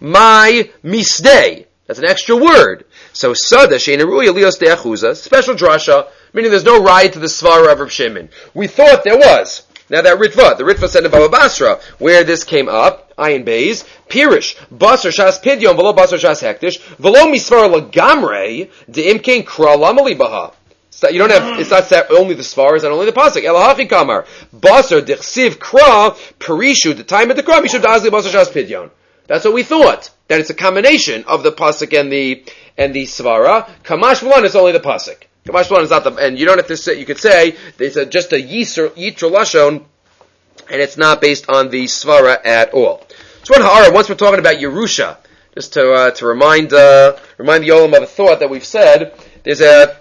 My misdei. That's an extra word. So, sada, shein eruya lios de achuza, special drasha, meaning there's no right to the svara of Reb Shimon. We thought there was. Now that the Ritva said in Baba Basra, where this came up, Ayin Beis, Pirish, Basar Shas Pidyon, Velo Basar Shas Hektish, Velo Misvar Lagamre, De Imkein Kra Lamali Baha. So you don't have, it's not only the Svaras and only the Pasuk, Elahachi Kamar, Basar Dichsiv Kra, Perishu, the time of the Kra, Mishu Dazli Basar Shas Pidyon. That's what we thought, that it's a combination of the Pasuk and the Svara. Kamash V'lan is only the Pasuk. Kamash V'lan is not the, and you don't have to say, you could say, it's just a Yitro Lashon, and it's not based on the Svara at all. So one ha'ara, once we're talking about Yerusha, just to remind the Yolam of a thought that we've said, there's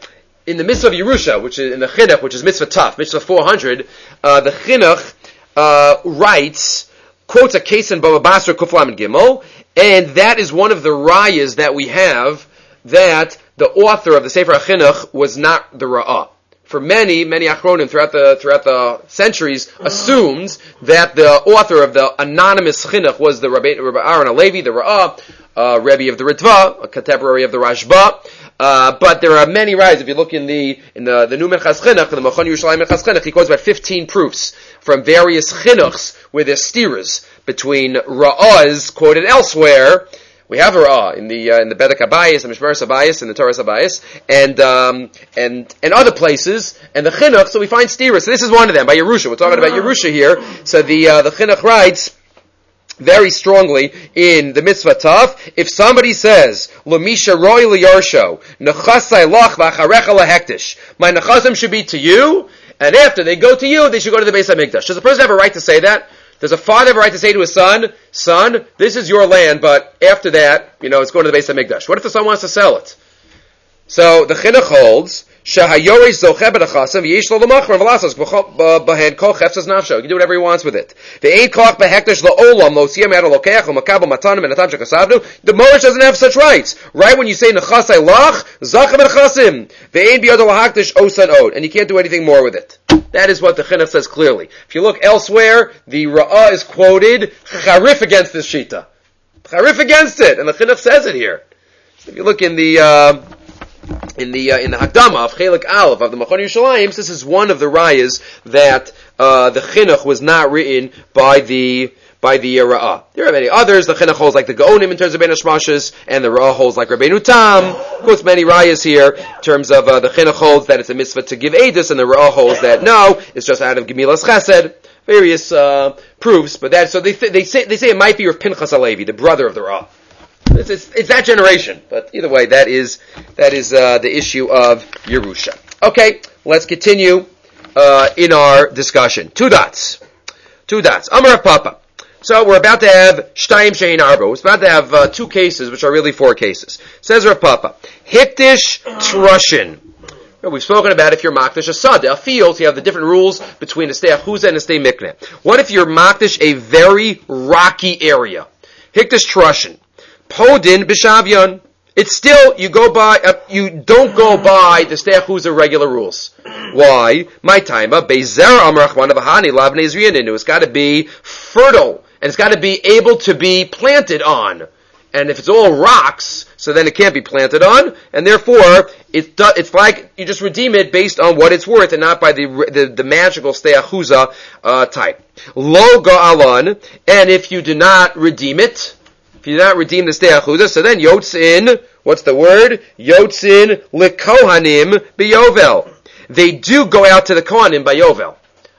in the mitzvah of Yerusha, which is in the Chinuch, which is mitzvah Taf, mitzvah 400, the Chinuch quotes a case in Baba Basra Kuflam and Gimel, and that is one of the rayas that we have that the author of the Sefer HaChinuch was not the Ra'ah. For many Achronim throughout the centuries assumed that the author of the anonymous Chinuch was the Rabbi Aaron HaLevi, the Ra'ah, Rebbe of the Ritva, a contemporary of the Rashba. But there are many rayas. If you look in the New Menchas Chinuch, the Machon Yerushalayim Menchas Chinuch, he quotes about 15 proofs from various Chinuchs where there's stiras between Ra'ahs quoted elsewhere. We have a Ra'ah in the Bedek Abayis, the Mishmeres Abayis, and the Torah Abayis, and other places, and the Chinuch, so we find stiras. So this is one of them, by Yerusha. We're talking about Yerusha here. So the Chinuch writes very strongly in the Mitzvah Taf, if somebody says, L'misha roi liyarsho, nechasai lach v'acharecha lahektish, my nechasim should be to you, and after they go to you, they should go to the Beis HaMikdash. Does a person have a right to say that? Does a father have a right to say to his son, this is your land, but after that, it's going to the Beis HaMikdash. What if the son wants to sell it? So the Chinuch holds, he can do whatever he wants with it. The Morish doesn't have such rights. Right when you say nechasai lach, zachem nechasim, ve'ein biyado lahaktish osan od, and you can't do anything more with it. That is what the Chinuch says clearly. If you look elsewhere, the Ra'ah is quoted charif against this shita, charif against it, and the Chinuch says it here. If you look in the Hakdama of Chelik Aleph of the Machon Yerushalayim, this is one of the rayas that the Chinuch was not written by the Ra'ah. There are many others. The Chinuch holds like the Gaonim in terms of Ben Hashmashas, and the Ra'ah holds like Rabbeinu Tam. Quotes many rayas here in terms of the Chinuch holds that it's a mitzvah to give Edus, and the Ra'ah holds that no, it's just out of Gemilas Chesed. Various proofs, but that so they say it might be Rav Pinchas HaLevi, the brother of the Ra'ah. It's that generation, but either way, that is the issue of Yerusha. Okay, let's continue in our discussion. Two dots. Amar Rav Papa. So we're about to have Shtayim Shein Arba. We're about to have two cases, which are really four cases. Says Rav Papa, Hiktish Trushin. We've spoken about if you're Makdish a Sada, a field, so you have the different rules between a Stei Achuza and a Stei Mikneh. What if you're Makdish a very rocky area? Hiktish Trushin. Podin b'shavyon. It's still, you don't go by the Stei Achuza regular rules. Why? My time, it's got to be fertile, and it's got to be able to be planted on. And if it's all rocks, so then it can't be planted on, and therefore, it's like you just redeem it based on what it's worth, and not by the magical Stei Achuza type. Lo ga'alan, and if you do not redeem it, if you do not redeem the Stei Achuza, so then yotzin, what's the word? Yotzin lekohanim biyovel. They do go out to the kohanim by Yovel.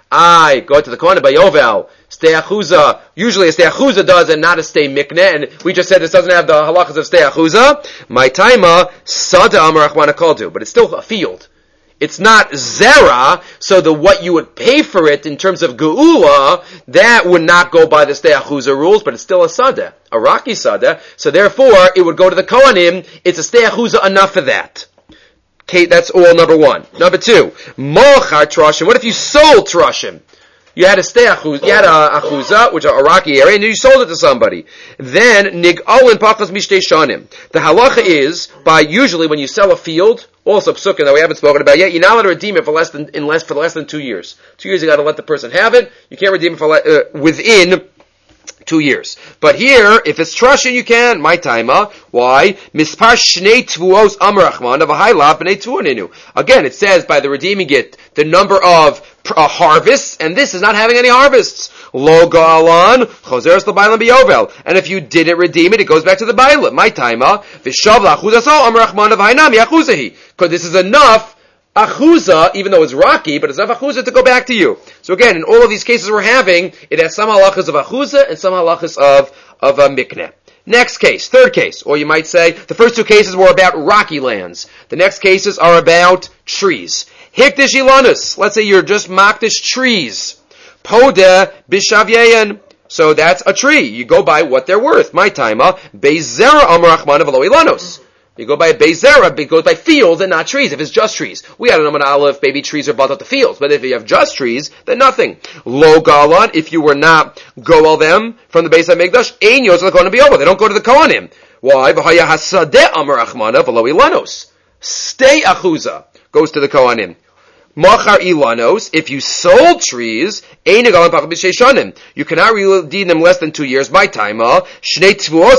I go to the kohanim by Yovel. Stei Achuza, usually a Stei Achuza does and not a Stei Mikneh, and we just said this doesn't have the halachas of Stei Achuza. My taima, Sada Amar Achmana Koldu, but it's still a field. It's not zera, so what you would pay for it in terms of geula, that would not go by the Stei Achuza rules, but it's still a sadeh, a rocky sadeh, so therefore it would go to the kohanim. It's a Stei Achuza enough for that. Okay, that's all number one. Number two, mochar trashim. What if you sold trashim? You had a Stei Achuza, you had a achuza, which is a rocky area, and you sold it to somebody. Then nig'olin pachas mishtei shanim. The halacha is by usually when you sell a field, also psukim that we haven't spoken about yet, you're not allowed to redeem it for less than 2 years. 2 years you got to let the person have it. You can't redeem it for within 2 years. But here, if it's trushin, you can. My taima. Why? Mispar shnei tvuos amar achman of a high lav b'nei tvuoninu. Again, it says by the redeeming it, the number of harvests, and this is not having any harvests. Lo ga'alan choseres l'bailam biyovel. And if you didn't redeem it, it goes back to the bailam. My taima. V'shav la'achuzaso amar achman of hainami achuzahi. Because this is enough achuza, even though it's rocky, but it's enough achuza to go back to you. So again, in all of these cases we're having, it has some halachas of achuza and some halachas of a mikneh. Next case, third case, or you might say, the first two cases were about rocky lands. The next cases are about trees. Hikdish ilanus, let's say you're just makdish trees. Podeh bishavyeyan. So that's a tree. You go by what they're worth. My taima, beizera amar achmana v'lo ilanos. You go by Beizera, it goes by fields and not trees. If it's just trees. We had an Amman Aleph, baby trees are bought out the fields. But if you have just trees, then nothing. Lo Galan, if you were not goal them from the Beis HaMikdash, Ein Yos L'Kohanim B'Yovel. They don't go to the Kohanim. Why? V'haya hasadeh amar achmana v'lo ilanos. Stei Achuza goes to the Kohanim. Machar ilanos, if you sold trees, you cannot redeem them less than 2 years. My time, they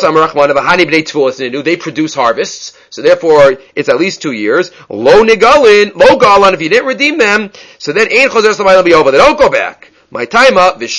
produce harvests, so therefore it's at least 2 years. Lo galan, if you didn't redeem them, so then they don't go back. My time,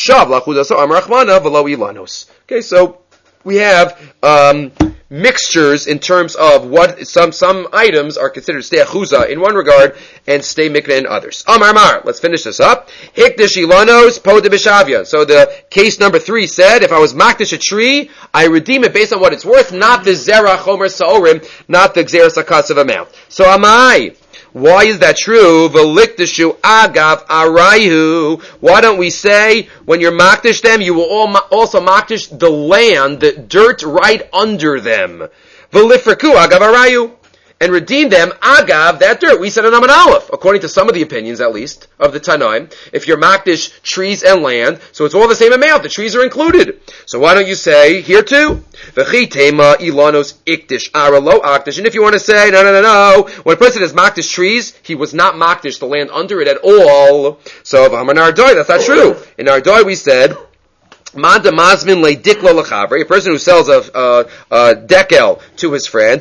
okay, so we have mixtures in terms of what some items are considered Stei Achuza in one regard and Stei Mikneh in others. Amar, let's finish this up. Hikdish ilanos podeh b'shavya. So the case number 3 said, if I was makdish a tree, I redeem it based on what it's worth, not the zera chomer sa'orim, not the gzeras hakasav amount. So amai. Why is that true? V'likdishu agav arayu. Why don't we say, when you're makdish them, you will also makdish the land, the dirt right under them. V'lifriku agav arayu. And redeem them, agav, that dirt. We said in Amman Aleph, according to some of the opinions at least, of the Tanaim, if you're makdish trees and land, so it's all the same amount, the trees are included. So why don't you say, here too, v'chi tema ilanos ikdish ara lo akdish. And if you want to say, no, when a person has makdish trees, he was not makdish the land under it at all. So, v'hamar nardoi, that's not true. In nardoi we said, a person who sells a dekel to his friend,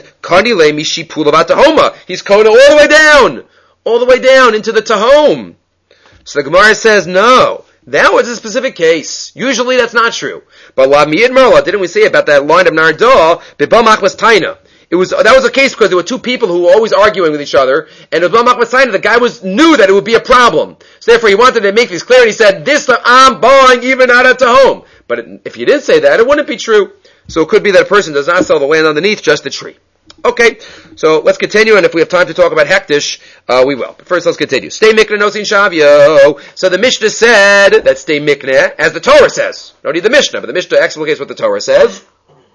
he's kona all the way down into the tahom. So the Gemara says, no, that was a specific case. Usually that's not true. But didn't we say about that line of Nardah, that was a case because there were two people who were always arguing with each other, and the guy knew that it would be a problem. So therefore he wanted to make this clear, and he said, this I'm buying even out at home. But if you did say that, it wouldn't be true. So it could be that a person does not sell the land underneath, just the tree. Okay, so let's continue, and if we have time to talk about Hektish, we will. But first let's continue. Stei Mikneh nosin shavyo. So the Mishnah said that Stei Mikneh, as the Torah says. Don't need the Mishnah, but the Mishnah explicates what the Torah says.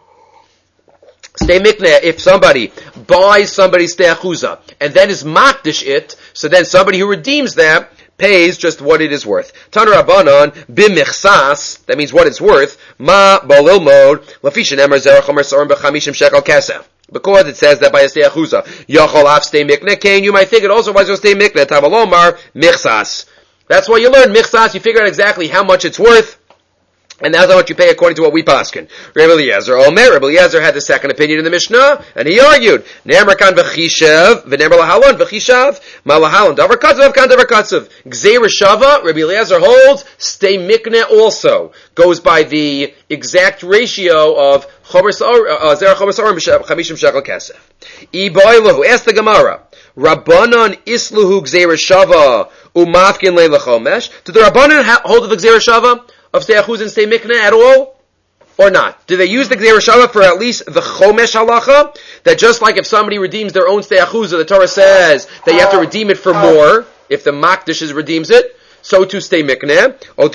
Stei Mikneh, if somebody buys somebody's Stei Achuza, and then is makdish it, so then somebody who redeems that pays just what it is worth. Tanu Rabbanan, b'michsas, that means what it's worth, ma balilmod, lafishan emer zerach omer sorim b'chamishim shekel kesef. Because it says that by a stay achuza, yachol af stay mikne kain, you might think it also was a stay mikne, tavalomar, michsas. That's why you learn michsas, you figure out exactly how much it's worth, and that's how much you pay according to what we paskin. Rebbe Eliezer had the second opinion in the Mishnah, and he argued, Ne'emar kan v'chishev, v'ne'emar lahalon v'chishav, ma lahalon, davar katzav, kan davar katzav. Gzeir shava, Rebbe Eliezer holds, stay mikne also. Goes by the exact ratio of zera chomer sa'or, chamishim shekel kesef. Iboilahu, ask the Gemara, Rabbanon isluhu gzeir shava, umafkin leila chomesh. Did the Rabbanon hold of the gzeir shava? Of stay achuz and stay mikna at all? Or not? Do they use the gzeir shava for at least the chomesh halacha? That just like if somebody redeems their own stay achuz, the Torah says that you have to redeem it for more, if the makdishes redeems it, so to stay mikna. Or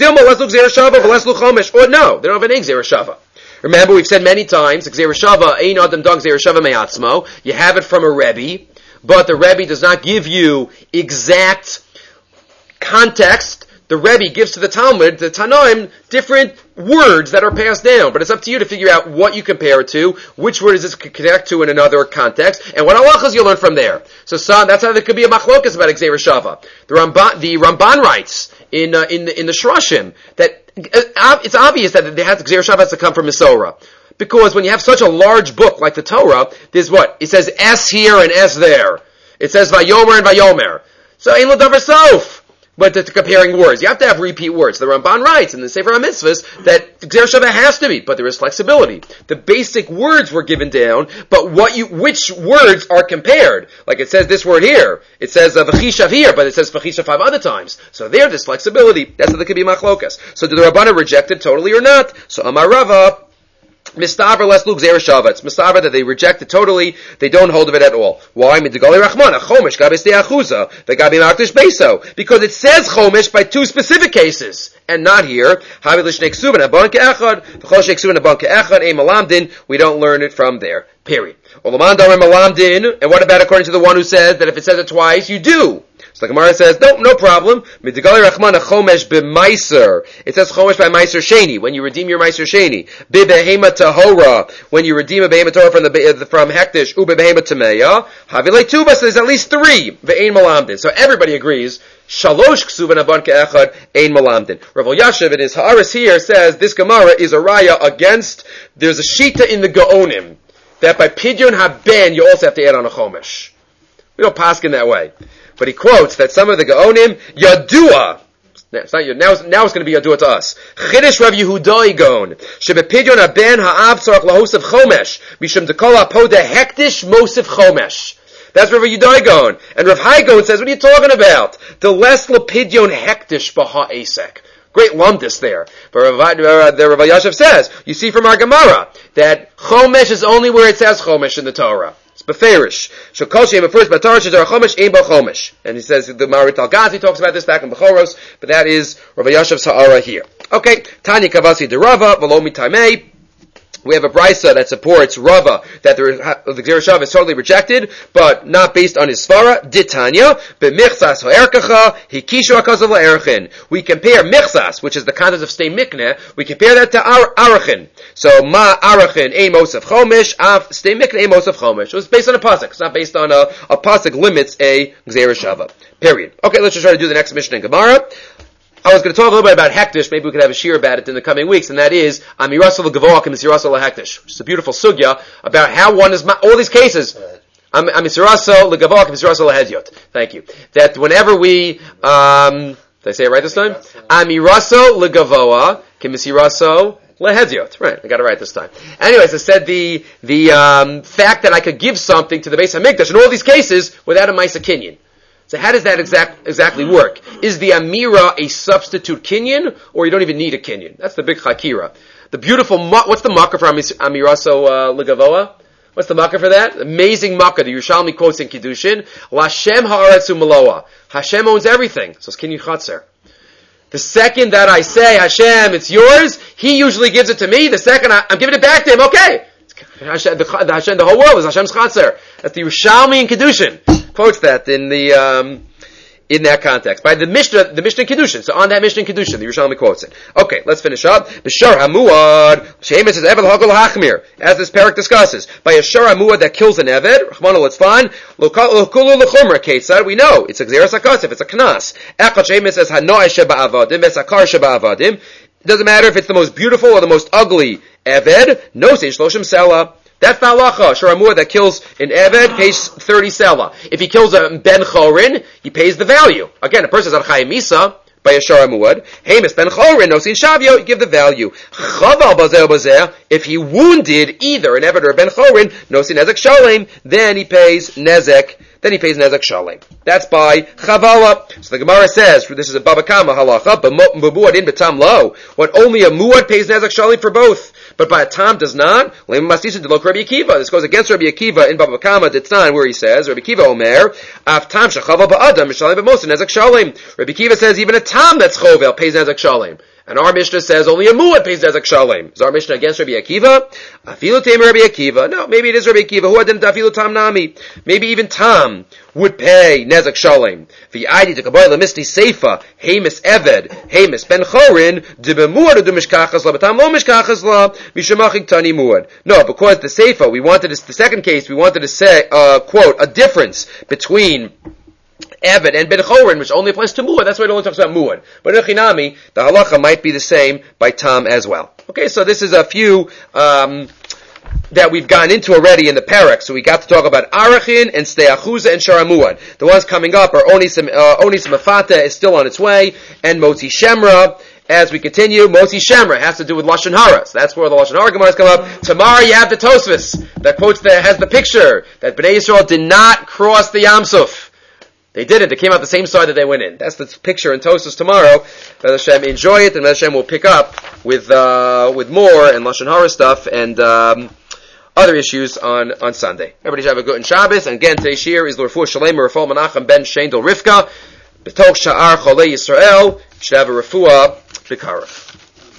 no, they don't have any gzeir shava. Remember, we've said many times, gzeir shava, ein adam dog gzeir shava me'atzmo. You have it from a Rebbe, but the Rebbe does not give you exact context. The Rebbe gives to the Talmud, the Tanoim, different words that are passed down. But it's up to you to figure out what you compare it to, which word does this connect to in another context, and what halachas you learn from there. So that's how there could be a machlokas about Gzeir Shava. The Ramban writes in the Shroshim that it's obvious that Gzeir Shava has to come from Mesorah. Because when you have such a large book like the Torah, there's what? It says S here and S there. It says Vayomer and Vayomer. So Ein Lo Davar Sof. But to comparing words, you have to have repeat words. The Ramban writes in the Sefer HaMitzvahs that Gzeir Shava has to be, but there is flexibility. The basic words were given down, but which words are compared? Like it says this word here, it says v'chishav here, but it says v'chishav 5 other times. So there's flexibility. That's what there could be machlokas. So do the Rabbanan reject it totally or not? So Amar Rava, Mistaver less Luke Gzeir Shava. It's Mistaver that they reject it totally. They don't hold of it at all. Why? Midigali Rachman, a Chomesh, Gabi Stei Achuza, the Gabi Makdish Beso. Because it says Chomesh by 2 specific cases, and not here. Havi Lishnek Suban, Abon Ke'echad, V'chol Shek Suban, Abon Ke'echad, Ein Malamdin. We don't learn it from there. Period. Olaman Darim Malamdin, and what about according to the one who says that if it says it twice, you do? So the Gemara says, no problem. Midigali Rachman, a Chomesh b'Meiser. It says Chomesh by Meiser Sheni, when you redeem your Meiser Sheni. B'Behema Tahora, when you redeem a Behema Tahora from Hektish, U'Behema Tameya. Havilei Tuba, so there's at least 3. Ve'ein Malamdin. So everybody agrees. Shalosh Ksuvan Abon Ke'echad, Ein Malamdin. Rav Yashiv in his Haaretz here says, this Gemara is a raya against, there's a Shita in the Gaonim, that by Pidyon HaBen, you also have to add on a Chomesh. We don't paskin that way. But he quotes that some of the Gaonim, Yadua, it's not you, now it's going to be Yadua to us. Chidish Rav Yehudai Gaon, Shebepidyon HaBen Ha'av Tzorach Lahosef Chomesh, Mishum Dekol HaPoda Hektish Mosef Chomesh. That's Rav Yehudai Gaon. And Rav Hai Gaon says, what are you talking about? The less Lepidyon Hektish Baha Asek. Great lumdus there. But Rav Yashiv says, you see from our Gemara, that Chomesh is only where it says Chomesh in the Torah. It's beferish. Shokol she'em first b'Torah shezar chomesh ein bo chomesh. And he says the Marit Al-Ghazi talks about this back in Bechoros, but that is Rav Yashiv's ha'ara here. Okay, Tanya Kavasi de Rava v'lo mitamei. We have a brisa that supports Rava that the Gzeir Shava is totally rejected, but not based on his svara. Ditanya b'michsas ha'erkacha hikishu hakazav la'erchin. We compare michsas, which is the concept of stay mikne. We compare that to arachin. So ma arachin ein mosef chomesh, av stay mikne ein mosef chomesh. So it's based on a pasuk. It's not based on a pasuk limits a Gzeir Shava. Period. Okay, let's just try to do the next Mishnah in Gemara. I was going to talk a little bit about Hektish. Maybe we could have a shir about it in the coming weeks, and that is Amirasal Gavoak and Misirasal Hektish, which is a beautiful sugya about how one is all these cases. Amirasal Gavoak and Misirasal Hedyot. Thank you. That whenever we, did I say it right this time? Amirasal Gavoa and Misirasal Lehedyot. Right, I got it right this time. Anyways, I said the fact that I could give something to the Beis Hamikdash in all these cases without a Maisa Kinyan. So how does that exactly work? Is the Amira a substitute kinyan, or you don't even need a kinyan? That's the big chakira. The beautiful, what's the makkah for Amiraso Legavoa? What's the makkah for that? Amazing makkah. The Yerushalmi quotes in Kiddushin, Lashem ha'aretzu meloa. Hashem owns everything. So it's kinyan chatzer. The second that I say, Hashem, it's yours, he usually gives it to me. The second I'm giving it back to him, okay. Hashem, the whole world is Hashem's chatzer. That's the Yerushalmi in Kiddushin. Quotes that in the in that context. By the Mishnah Kiddushin. So on that Mishnah Kiddushin, the Yerushalmi quotes it. Okay, let's finish up. B'shar hamuad, she'emes is eved hagol hachmir, as this parak discusses. By a shar hamuad that kills an eved, Rachmana litzlan, lokulu lechumra ketzad, we know, it's a gzeras hakasif, it's a knas. Echad she'emes is hanoah sheba avadim, vesakar sheba avadim. It doesn't matter if it's the most beautiful or the most ugly eved, no sin shloshim sela. That's the halacha. Sharamur that kills an eved pays 30 sela. If he kills a ben chorin, he pays the value. Again, a person is on chayim misa by a sharamud. Hamas ben chorin, no sin shavio, you give the value. Chaval bazer bazer, if he wounded either an eved or a ben chorin, no sin nezek shalem, then he pays nezek. Then he pays nezek shalem. That's by chavala. So the Gemara says, this is a Baba Kama halacha, but muad betam lo. What only a muad pays nezek shalem for both, but by a tam does not. This goes against Rabbi Akiva in Baba Kama Ditzan, where he says, Rabbi Akiva Omer, af tam shechaval ba'adam mishalem b'mosin nezek shalem. Rabbi Akiva says even a tam that's chovel pays nezek shalem. And our Mishnah says only a muad pays nezek shalem. Is our Mishnah against Rabbi Akiva? Afilu teim Rabbi Akiva. No, maybe it is Rabbi Akiva. Who hadn't afilu tam nami? Maybe even tam would pay nezek shalem. V'yadi tekaboy lemisti seifa hemis eved hemis ben chorin debemuad udu mishkachas la betam lo mishkachas la mishamachik tani muad. No, because the seifa the second case we wanted to say quote a difference between Eved and Ben Chorin, which only applies to Muad. That's why it only talks about Muad. But in Chinami, the halacha might be the same by Tam as well. Okay, so this is a few that we've gone into already in the parak. So we got to talk about Arachin and Steachuza and Sharamuad. The ones coming up are Onis Mafata is still on its way, and Motzi Shemra. As we continue, Motzi Shemra has to do with Lashon Hara. So that's where the Lashon Hara Gemaras come up. Tomorrow you have the Tosfos that quotes has the picture that Bnei Yisrael did not cross the Yam Suf. They didn't. They came out the same side that they went in. That's the picture in Tosfos tomorrow. B'ez Hashem, enjoy it, and B'ez Hashem will pick up with more and Lashon Hara stuff and other issues on Sunday. Everybody should have a good Shabbos. And again, today's shir is L'Refuah Shalem Rafal Menachem Ben Shendel Rivka. B'toch Sha'ar Cholei Yisrael. Should have a Refuah B'Karach.